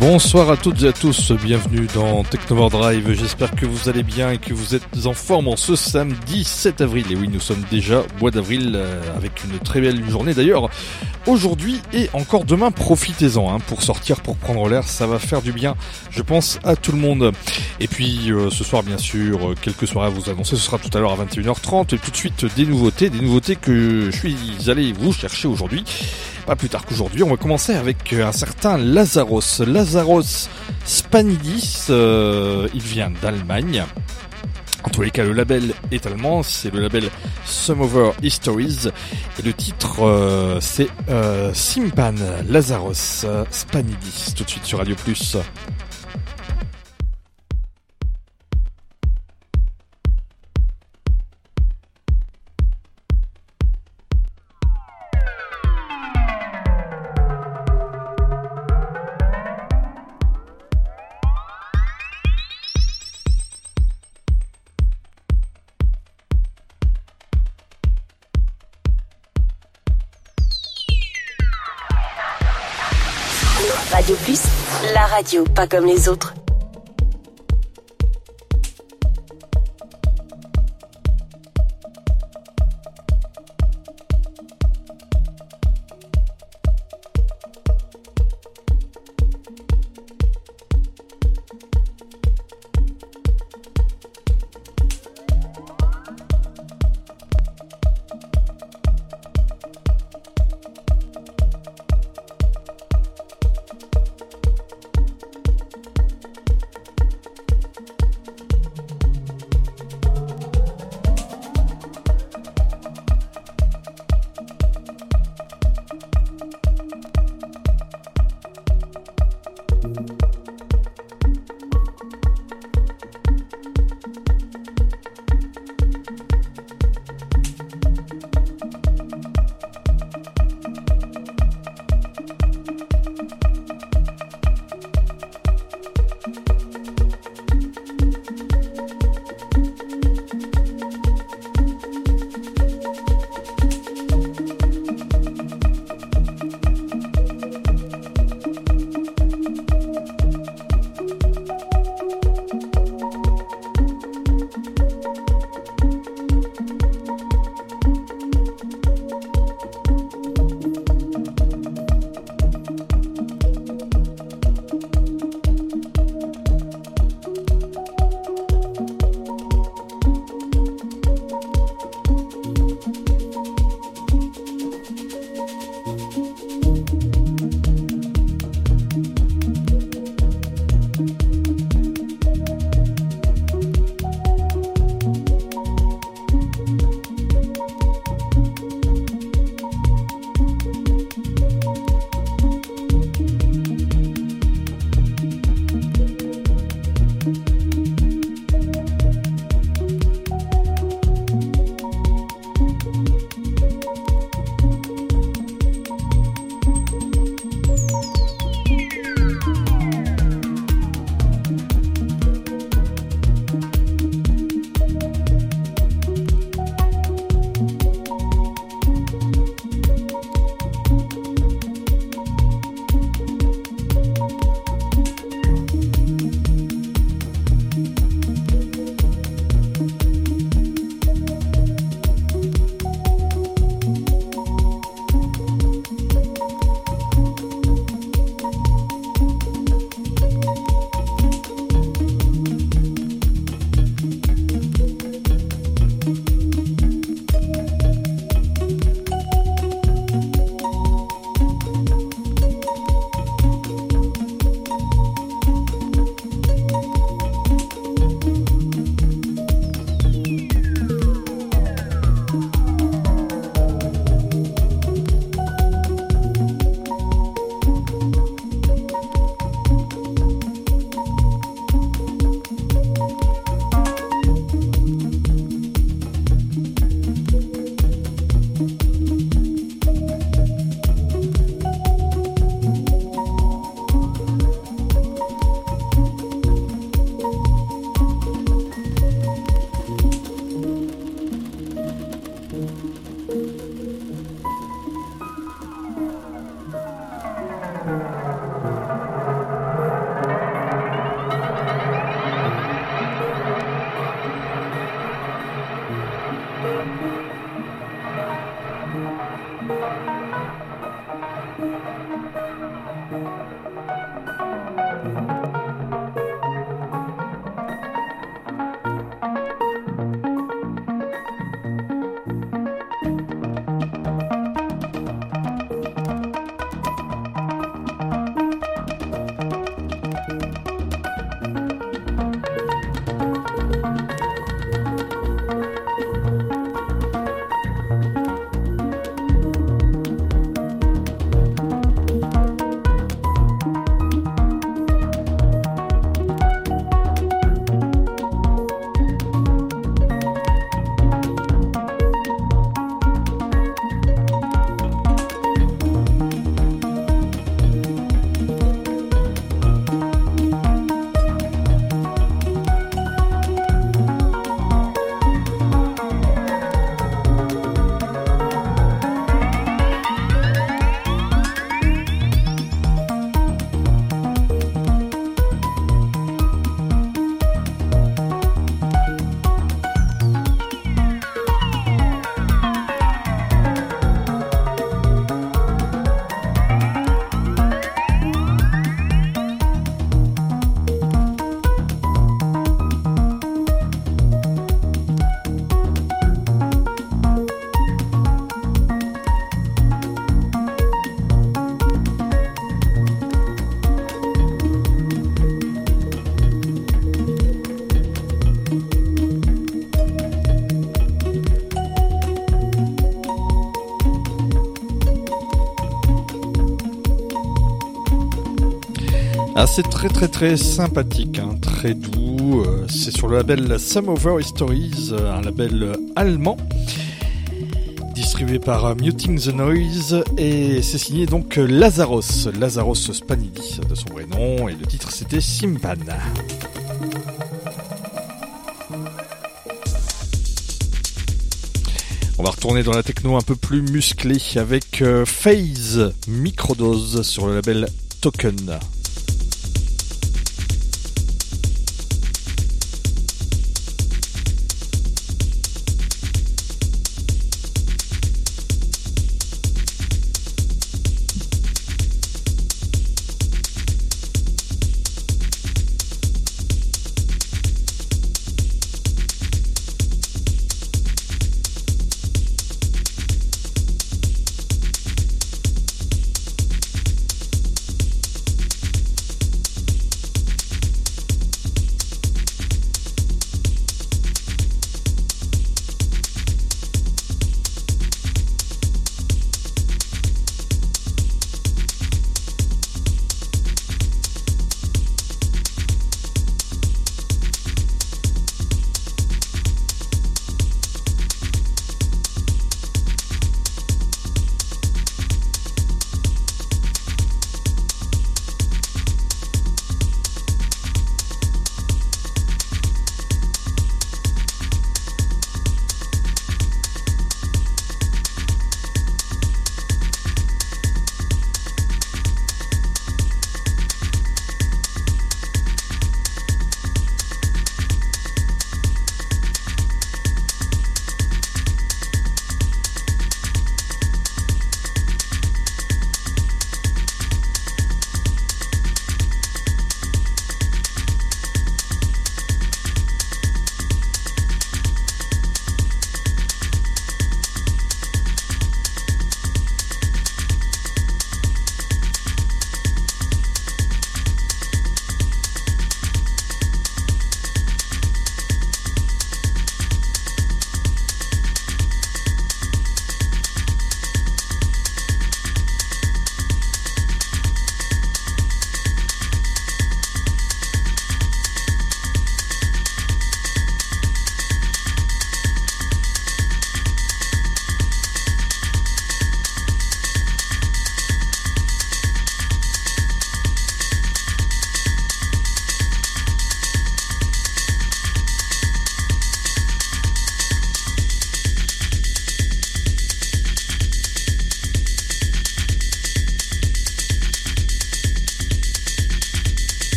Bonsoir à toutes et à tous, bienvenue dans Technover Drive, j'espère que vous allez bien et que vous êtes en forme en ce samedi 7 avril. Et oui, nous sommes déjà mois d'avril avec une très belle journée d'ailleurs. Aujourd'hui et encore demain, profitez-en pour sortir, pour prendre l'air, ça va faire du bien, je pense, à tout le monde. Et puis ce soir bien sûr, quelques soirées à vous annoncer, ce sera tout à l'heure à 21h30 et tout de suite des nouveautés que je suis allé vous chercher aujourd'hui. Pas plus tard qu'aujourd'hui, on va commencer avec un certain Lazaros Spanidis, il vient d'Allemagne. En tous les cas, le label est allemand, c'est le label Some Over Histories et le titre c'est Simpan Lazaros Spanidis, tout de suite sur Radio Plus. Radio Plus, la radio pas comme les autres. Ah, c'est très sympathique, hein, très doux. C'est sur le label Samover Histories, un label allemand, distribué par Muting the Noise, et c'est signé donc Lazaros Spanidi de son vrai nom, et le titre c'était Simpan. On va retourner dans la techno un peu plus musclée avec Phase Microdose sur le label Token.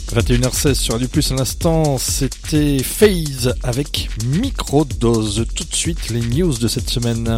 21h16 sur Radio Plus à l'instant, c'était FaZe avec Microdose. Tout de suite, les news de cette semaine.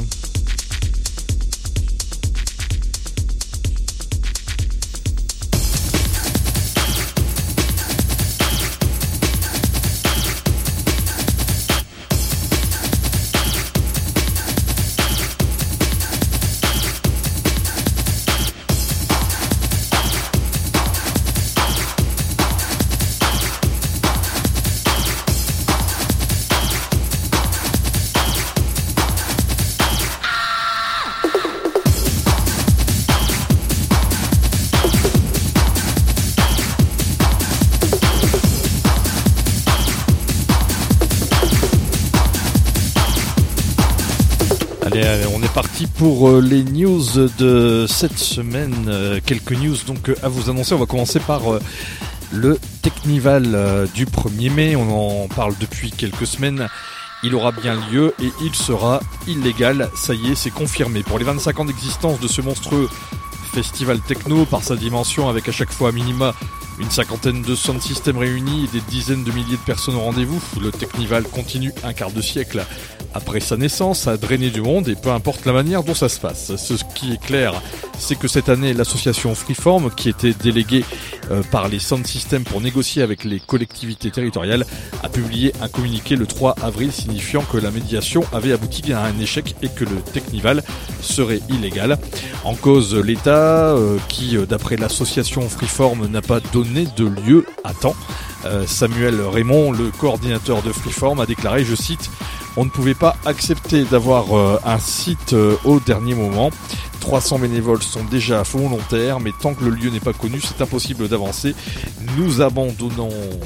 Allez, on est parti pour les news de cette semaine. Quelques news donc à vous annoncer. On va commencer par le Technival du 1er mai. On en parle depuis quelques semaines. Il aura bien lieu et il sera illégal. Ça y est, c'est confirmé. Pour les 25 ans d'existence de ce monstrueux festival techno, par sa dimension avec à chaque fois à minima une cinquantaine de sound systems réunis et des dizaines de milliers de personnes au rendez-vous, le Technival continue un quart de siècle après sa naissance à drainer du monde et peu importe la manière dont ça se passe. Ce qui est clair, c'est que cette année, l'association Freeform, qui était déléguée par les sound systems pour négocier avec les collectivités territoriales, a publié un communiqué le 3 avril signifiant que la médiation avait abouti à un échec et que le Technival serait illégal. En cause, l'État, qui d'après l'association Freeform n'a pas donné de lieu à temps. Samuel Raymond, le coordinateur de Freeform, a déclaré, je cite, « On ne pouvait pas accepter d'avoir un site au dernier moment. 300 bénévoles sont déjà volontaires, mais tant que le lieu n'est pas connu, c'est impossible d'avancer. Nous abandonnons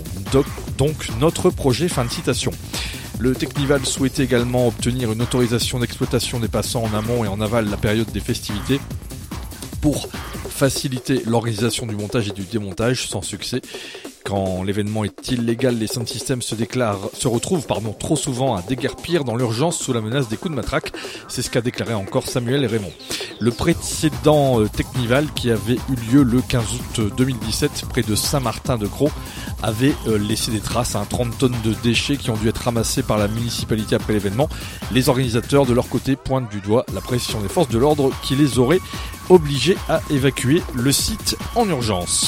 donc notre projet. » Fin de citation. Le Technival souhaitait également obtenir une autorisation d'exploitation des passants en amont et en aval de la période des festivités pour faciliter l'organisation du montage et du démontage, sans succès. Quand l'événement est illégal, les sound systems se retrouvent trop souvent à déguerpir dans l'urgence sous la menace des coups de matraque. C'est ce qu'a déclaré encore Samuel Raymond. Le précédent Technival, qui avait eu lieu le 15 août 2017 près de Saint-Martin-de-Crau, avait laissé des traces, 30 tonnes de déchets qui ont dû être ramassés par la municipalité après l'événement. Les organisateurs de leur côté pointent du doigt la pression des forces de l'ordre qui les aurait obligés à évacuer le site en urgence.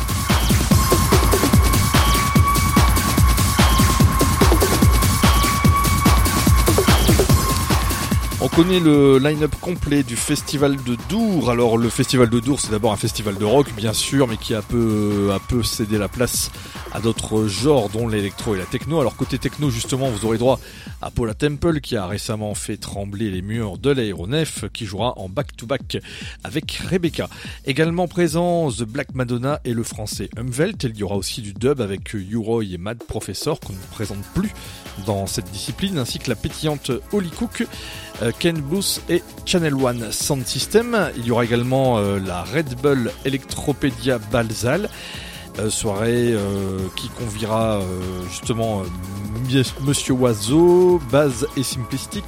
On connaît le line-up complet du festival de Dour. Alors le festival de Dour, c'est d'abord un festival de rock bien sûr, mais qui a peu cédé la place à d'autres genres dont l'électro et la techno. Alors côté techno justement, vous aurez droit à Paula Temple qui a récemment fait trembler les murs de l'Aéronef, qui jouera en back-to-back avec Rebecca. Également présent The Black Madonna et le français Umwelt. Il y aura aussi du dub avec U-Roy et Mad Professor qu'on ne présente plus dans cette discipline, ainsi que la pétillante Holly Cook, Ken Booth et Channel One Sound System. Il y aura également la Red Bull Electropedia Balsal, soirée qui conviera justement Monsieur Oiseau, Baz et Simplistic,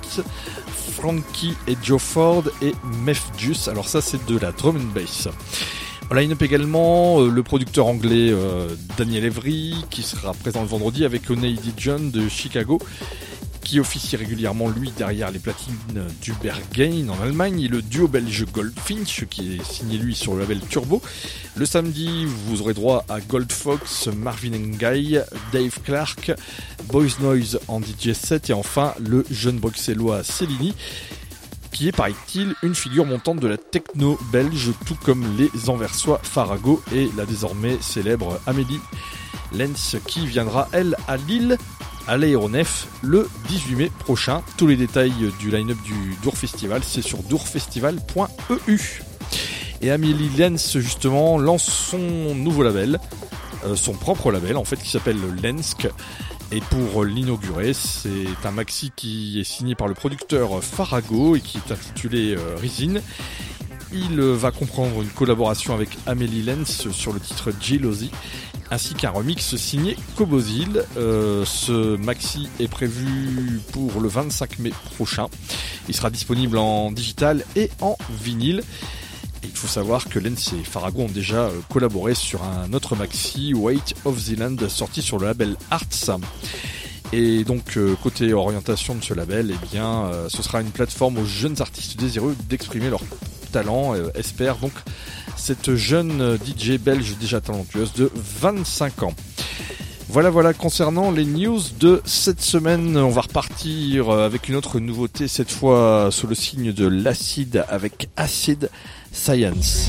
Frankie et Joe Ford et Mef Juice. Alors ça, c'est de la drum and bass. Line-up également, le producteur anglais Daniel Avery, qui sera présent le vendredi avec Oneidi John de Chicago, qui officie régulièrement lui derrière les platines du Berghain en Allemagne, et le duo belge Goldfinch qui est signé lui sur le label Turbo. Le samedi, vous aurez droit à Goldfox, Marvin Gaye, Dave Clark, Boys Noise en DJ set et enfin le jeune bruxellois Cellini, qui est, paraît-il, une figure montante de la techno belge, tout comme les Anversois Farago et la désormais célèbre Amélie Lenz, qui viendra, elle, à Lille, à l'Aéronef, le 18 mai prochain. Tous les détails du line-up du Dour Festival, c'est sur dourfestival.eu. Et Amélie Lenz, justement, lance son nouveau label, son propre label, en fait, qui s'appelle Lensk. Et pour l'inaugurer, c'est un maxi qui est signé par le producteur Farago et qui est intitulé Resin. Il va comprendre une collaboration avec Amélie Lenz sur le titre Jealousy, ainsi qu'un remix signé Cobozil. Ce maxi est prévu pour le 25 mai prochain. Il sera disponible en digital et en vinyle. Et il faut savoir que Lens et Farago ont déjà collaboré sur un autre maxi, Weight of the Land, sorti sur le label Arts. Et donc côté orientation de ce label, eh bien, ce sera une plateforme aux jeunes artistes désireux d'exprimer leur talent, espère donc cette jeune DJ belge déjà talentueuse de 25 ans. Voilà, concernant les news de cette semaine, on va repartir avec une autre nouveauté, cette fois sous le signe de l'acide avec Acid Science.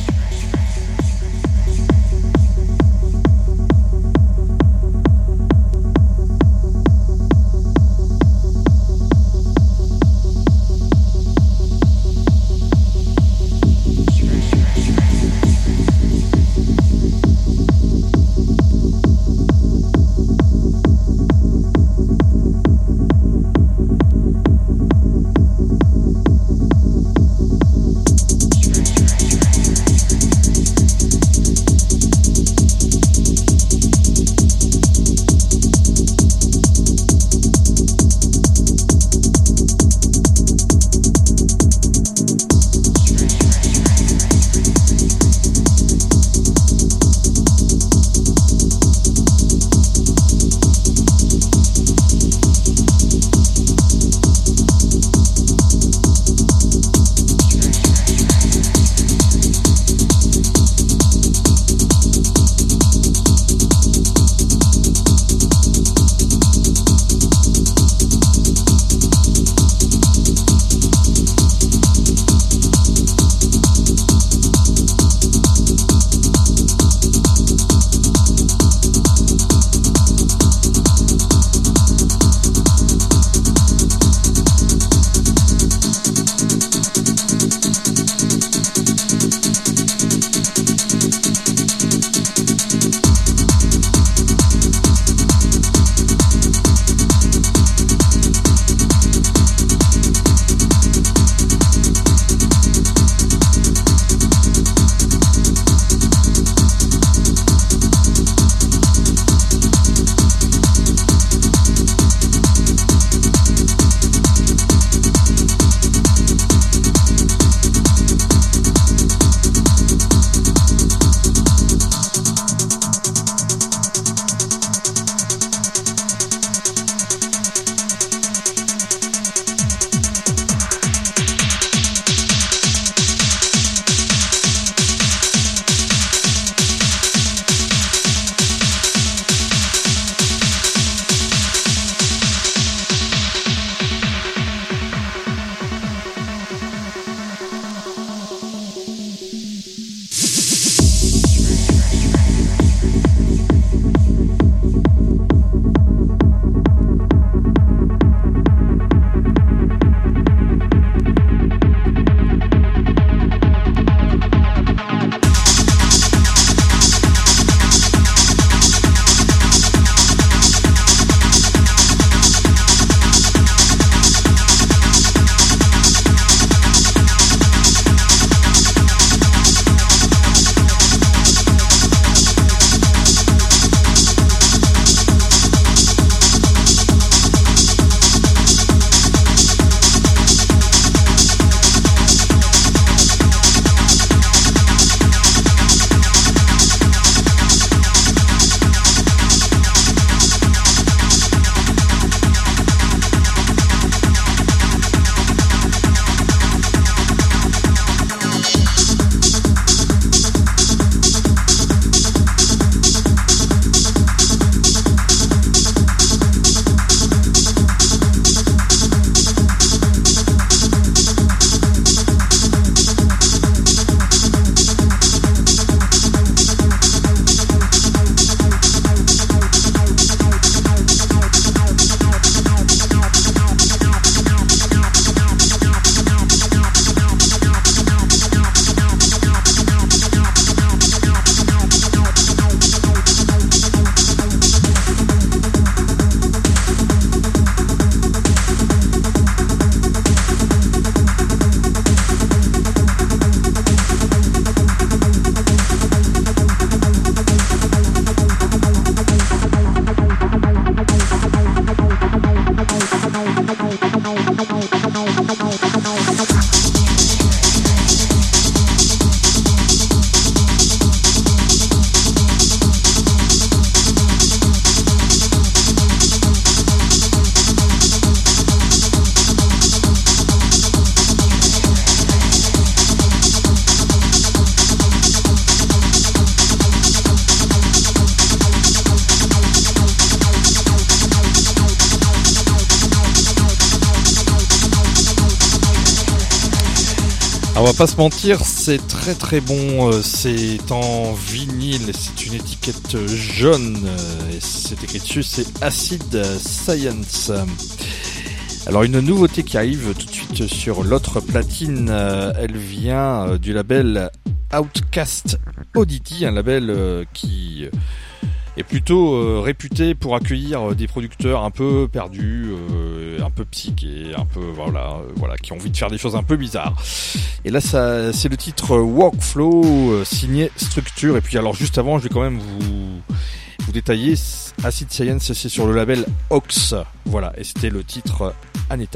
On va pas se mentir, c'est très très bon, c'est en vinyle, c'est une étiquette jaune, et c'est écrit dessus, c'est Acid Science. Alors une nouveauté qui arrive tout de suite sur l'autre platine, elle vient du label Outcast Oddity, un label qui est plutôt réputé pour accueillir des producteurs un peu perdus, un peu psychés, un peu voilà, qui ont envie de faire des choses un peu bizarres. Et là, ça, c'est le titre Workflow signé Structure. Et puis alors juste avant, je vais quand même vous détailler. Acid Science, c'est sur le label Ox. Voilà, et c'était le titre Aneta.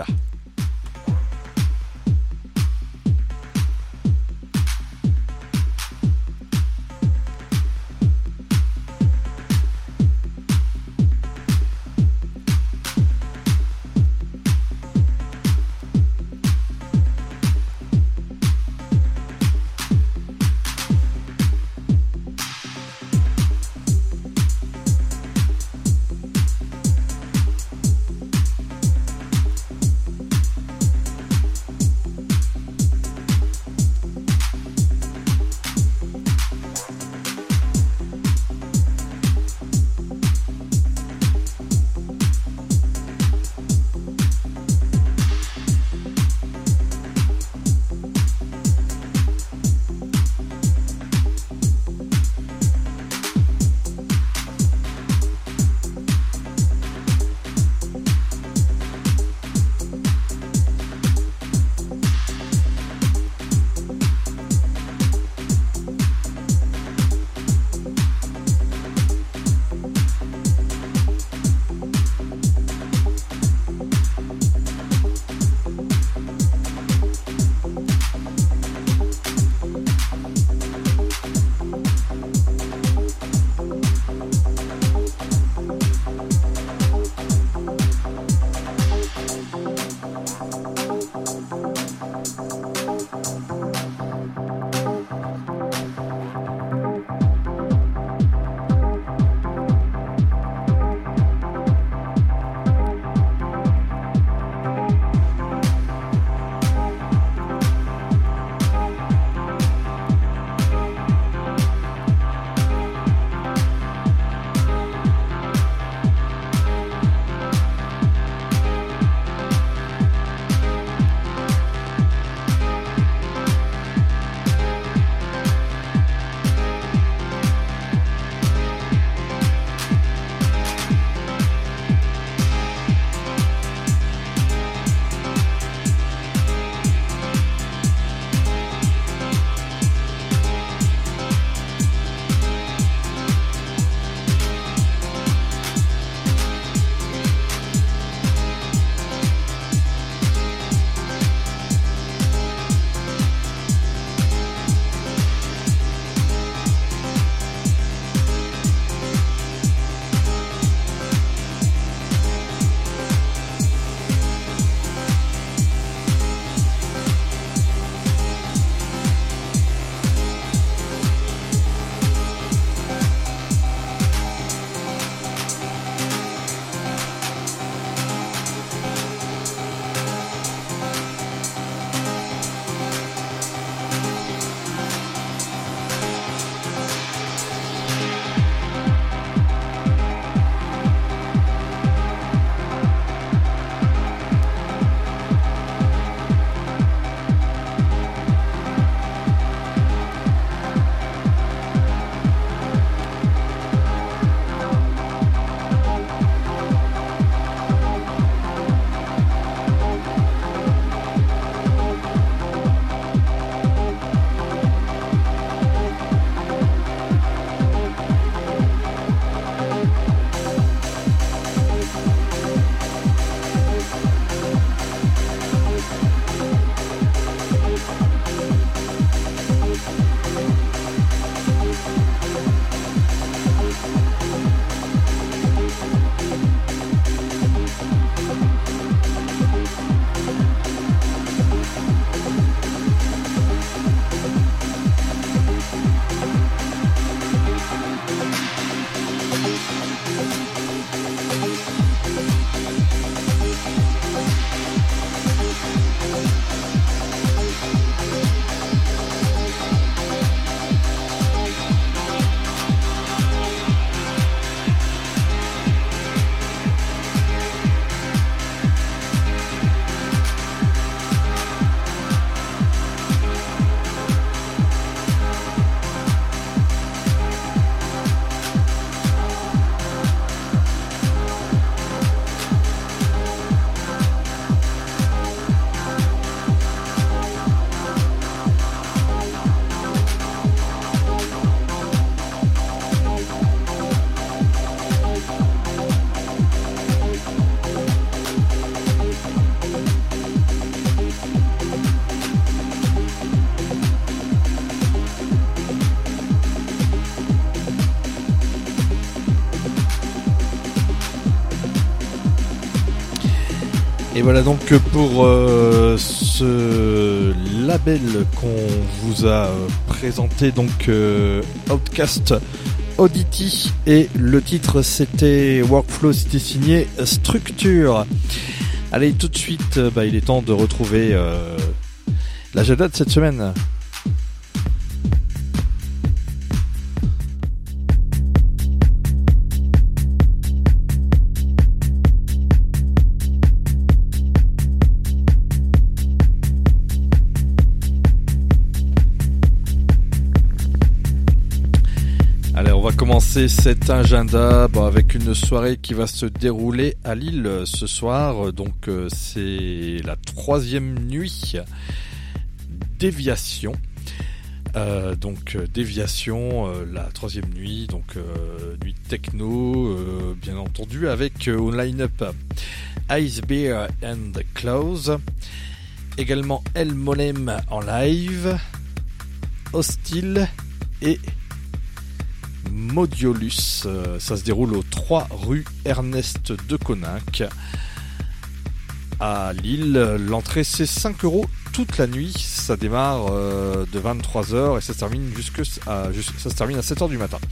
Et voilà donc pour ce label qu'on vous a présenté, donc Outcast Oddity, et le titre c'était Workflow, c'était signé Structure. Allez, tout de suite, il est temps de retrouver l'agenda de cette semaine. Allez, on va commencer cet agenda avec une soirée qui va se dérouler à Lille ce soir. Donc c'est la 3e nuit Déviation. Déviation, la 3e nuit, nuit techno, bien entendu, avec au line-up Ice Beer and Close, également El Molem en live, Hostile et Modiolus. Ça se déroule aux 3 rue Ernest de Coninck à Lille. L'entrée c'est 5 € toute la nuit. Ça démarre de 23h et ça se termine ça se termine à 7h du matin.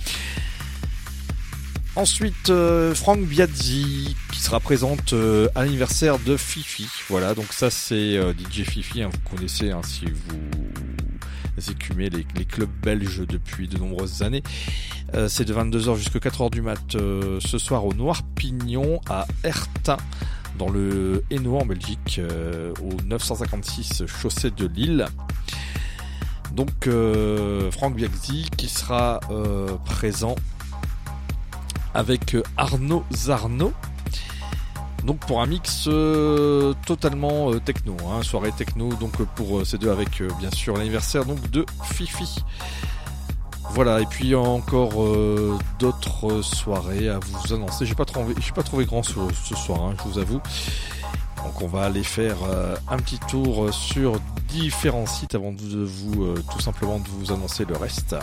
Ensuite, Franck Biazzi qui sera présente à l'anniversaire de Fifi. Voilà, donc ça c'est DJ Fifi, hein, vous connaissez, hein, si vous écumez les clubs belges depuis de nombreuses années. C'est de 22h jusqu'à 4h du mat ce soir au Noir Pignon à Ertin, dans le Hainaut en Belgique, au 956 chaussée de Lille. Donc Franck Biazzi qui sera présent avec Arnaud Zarno. Donc pour un mix totalement techno, hein, soirée techno, donc pour ces deux, avec bien sûr l'anniversaire donc de Fifi. Voilà, et puis encore d'autres soirées à vous annoncer. J'ai pas trouvé grand ce soir, hein, je vous avoue. Donc on va aller faire un petit tour sur différents sites avant de vous tout simplement de vous annoncer le reste.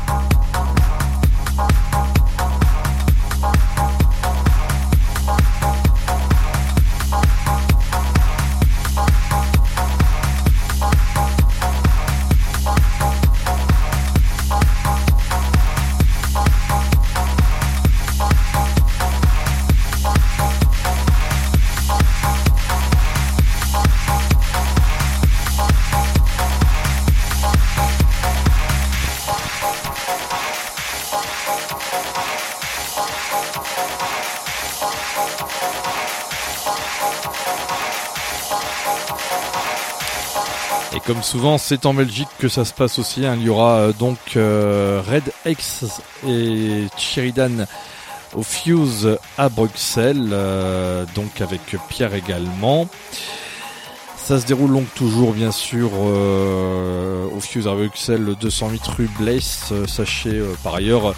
Et comme souvent, c'est en Belgique que ça se passe aussi, hein. Il y aura donc Red X et Sheridan au Fuse à Bruxelles, donc avec Pierre également. Ça se déroule donc toujours bien sûr au Fuse à Bruxelles, 208 rue Blaise. Sachez par ailleurs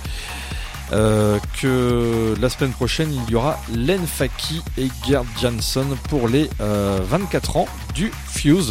que la semaine prochaine il y aura Len Faki et Gerd Jansson pour les 24 ans du Fuse.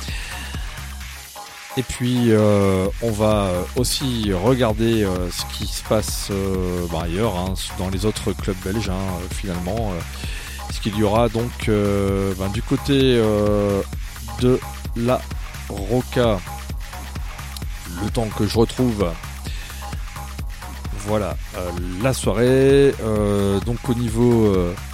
Et puis on va aussi regarder ce qui se passe ailleurs, hein, dans les autres clubs belges, hein, finalement. Ce qu'il y aura donc du côté de la Roca, le temps que je retrouve. Voilà, la soirée. Donc au niveau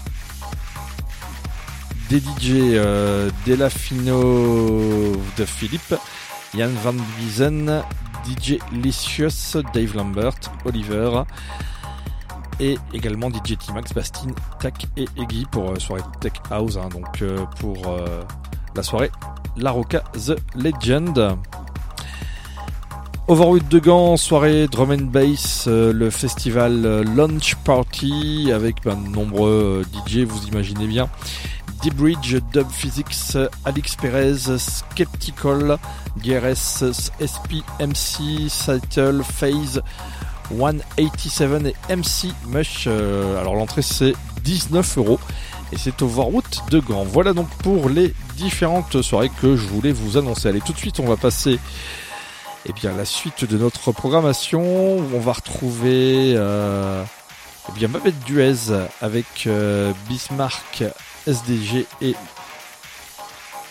des DJ, Delafino de Philippe, Jan Van Biesen, DJ Licious, Dave Lambert, Oliver, et également DJ T-Max, Bastien, Tac et Eggy pour soirée Tech House, hein, donc pour la soirée La Roca The Legend. Overwood de Gand, soirée Drum and Bass, le festival Launch Party avec de nombreux DJ, vous imaginez bien. D-Bridge, Dub Physics, Alix Perez, Skeptical, GRS, SP, MC, Cytle, Phase, 187 et MC Mush. Alors l'entrée c'est 19 € et c'est au Overwood de Gand. Voilà donc pour les différentes soirées que je voulais vous annoncer. Allez, tout de suite on va passer la suite de notre programmation. On va retrouver Babette Duez avec Bismarck, SDG et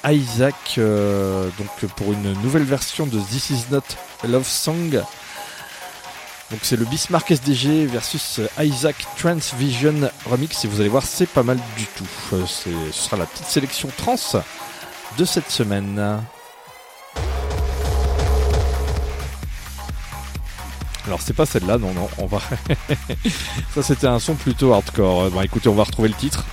Isaac, donc pour une nouvelle version de This Is Not a Love Song. Donc c'est le Bismarck SDG versus Isaac Transvision Remix, et vous allez voir, c'est pas mal du tout. Ce sera la petite sélection trans de cette semaine. Alors c'est pas celle-là, non, on va... Ça c'était un son plutôt hardcore. Bon écoutez, on va retrouver le titre.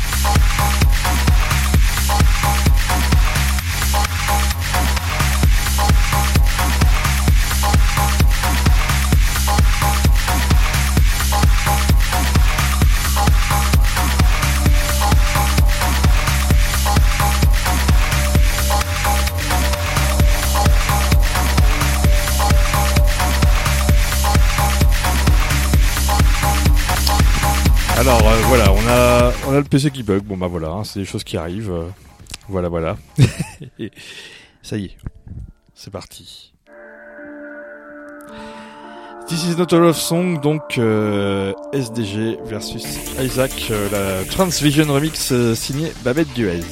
Alors voilà, on a le PC qui bug. Bon bah voilà, c'est des choses qui arrivent. Voilà. Et ça y est, c'est parti. This Is Not a Love Song, donc SDG versus Isaac, la Transvision Remix signée Babette Guez.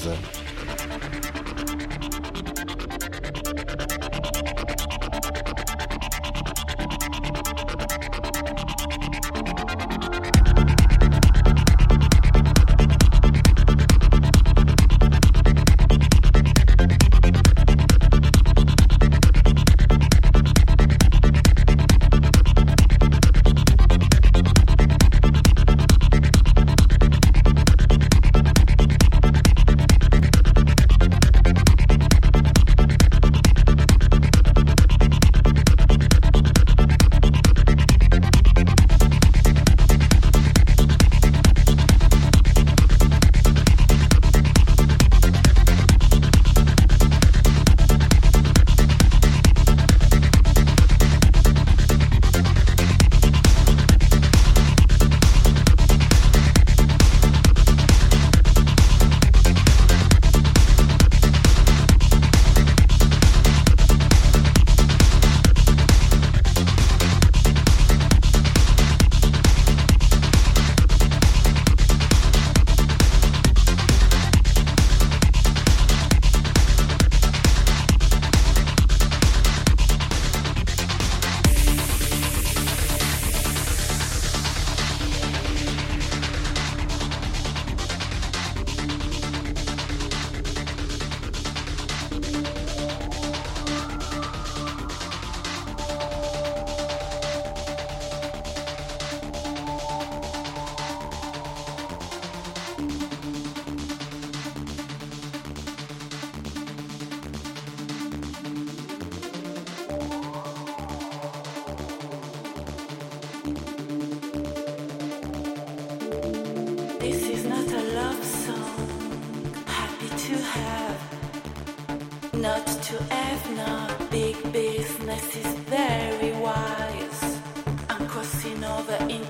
Not to have no big business is very wise. I'm crossing over in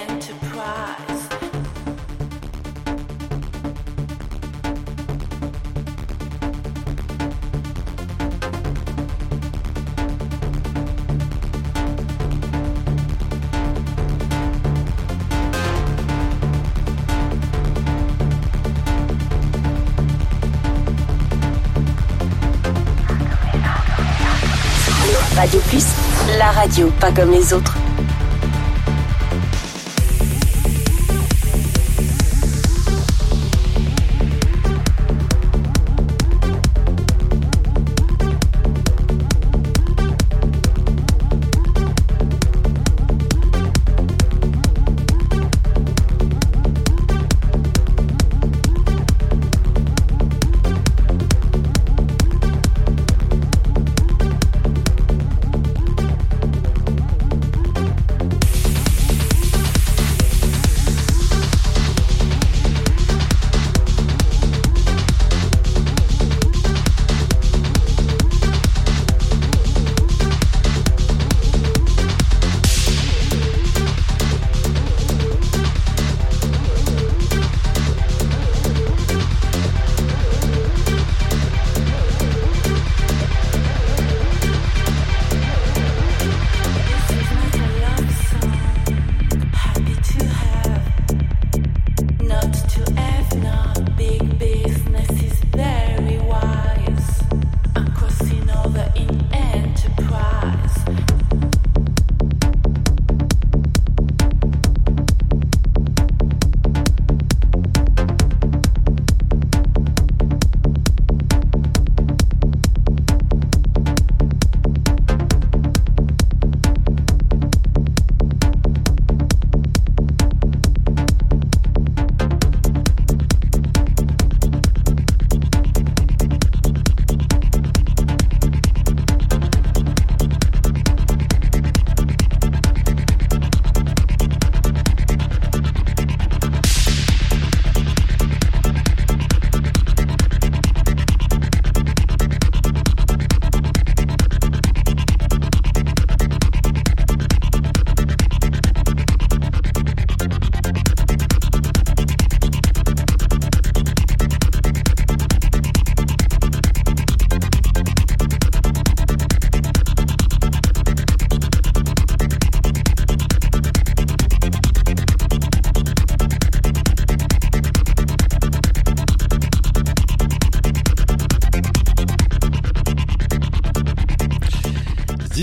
enterprise. Radio Plus, la radio pas comme les autres.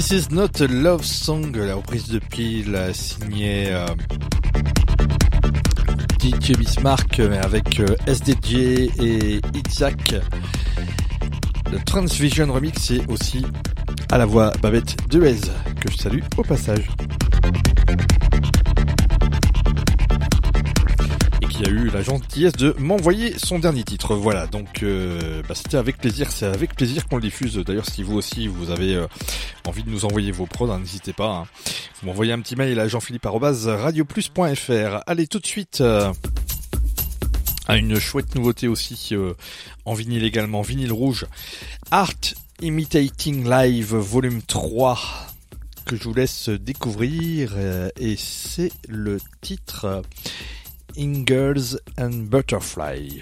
This is not a love song, la reprise de Peel signée DJ Bismarck avec SDJ et Isaac. Le Transvision Remix est aussi à la voix Babette Dehez, que je salue au passage. Et qui a eu la gentillesse de m'envoyer son dernier titre. Voilà, donc c'était avec plaisir, c'est avec plaisir qu'on le diffuse. D'ailleurs, si vous aussi vous avez envie de nous envoyer vos prods, n'hésitez pas. Vous m'envoyez un petit mail à jeanphilippe@radioplus.fr. Allez, tout de suite à une chouette nouveauté aussi en vinyle également, vinyle rouge. Art Imitating Live volume 3 que je vous laisse découvrir et c'est le titre Ingers and Butterfly.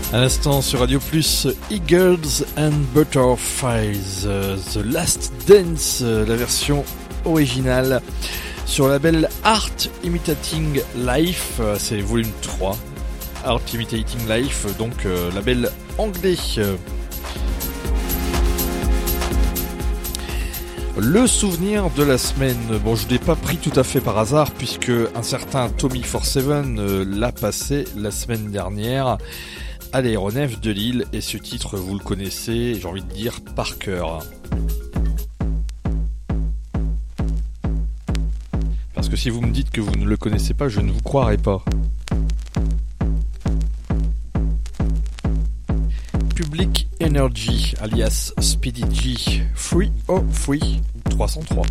À l'instant sur Radio Plus, Eagles and Butterflies, The Last Dance, la version originale sur le label Art Imitating Life, c'est volume 3, Art Imitating Life, donc label anglais. Le souvenir de la semaine, bon je ne l'ai pas pris tout à fait par hasard puisque un certain Tommy47 l'a passé la semaine dernière à l'aéronef de Lille et ce titre vous le connaissez, j'ai envie de dire par cœur. Parce que si vous me dites que vous ne le connaissez pas, je ne vous croirai pas. Public Energy, alias Speedy G, Free Oh Free 303.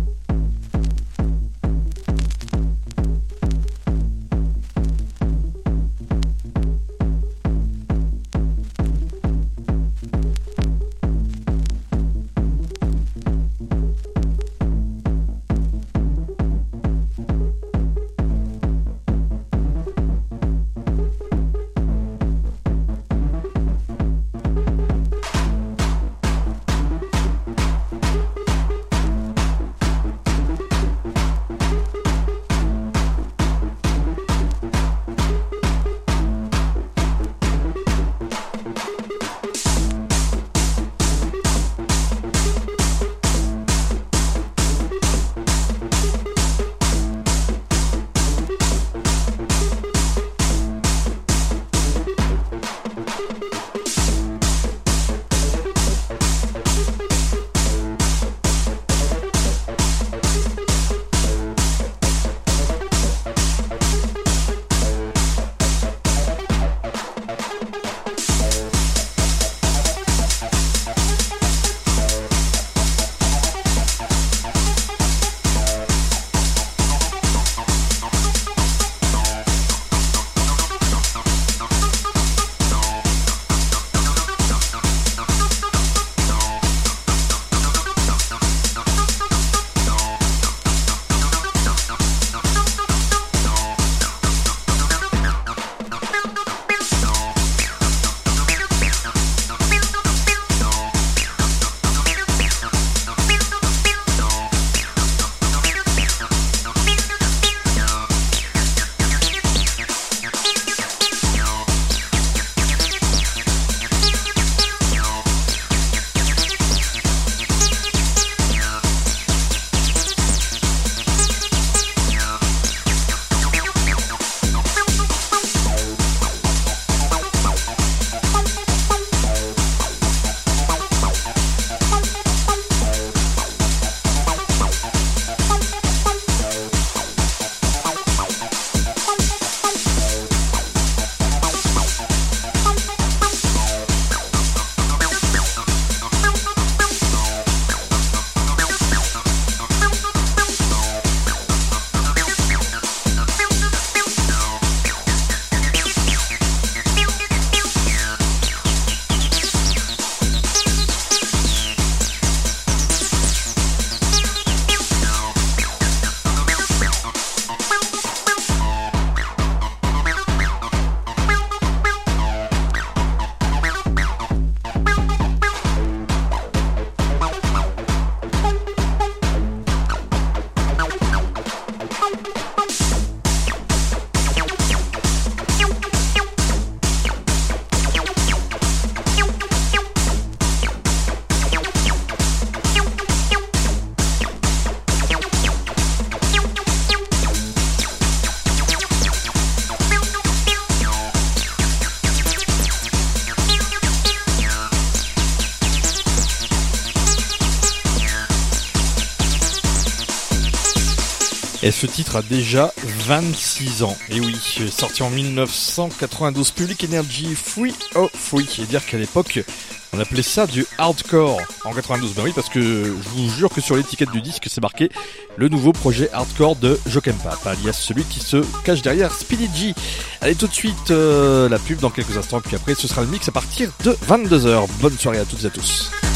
Et ce titre a déjà 26 ans. Et oui, sorti en 1992, Public Energy Free Oh Free. Et dire qu'à l'époque, on appelait ça du hardcore en 92. Ben oui, parce que je vous jure que sur l'étiquette du disque, c'est marqué le nouveau projet hardcore de Joachim Pap, alias celui qui se cache derrière Speedy G. Allez, tout de suite, la pub dans quelques instants, puis après, ce sera le mix à partir de 22h. Bonne soirée à toutes et à tous.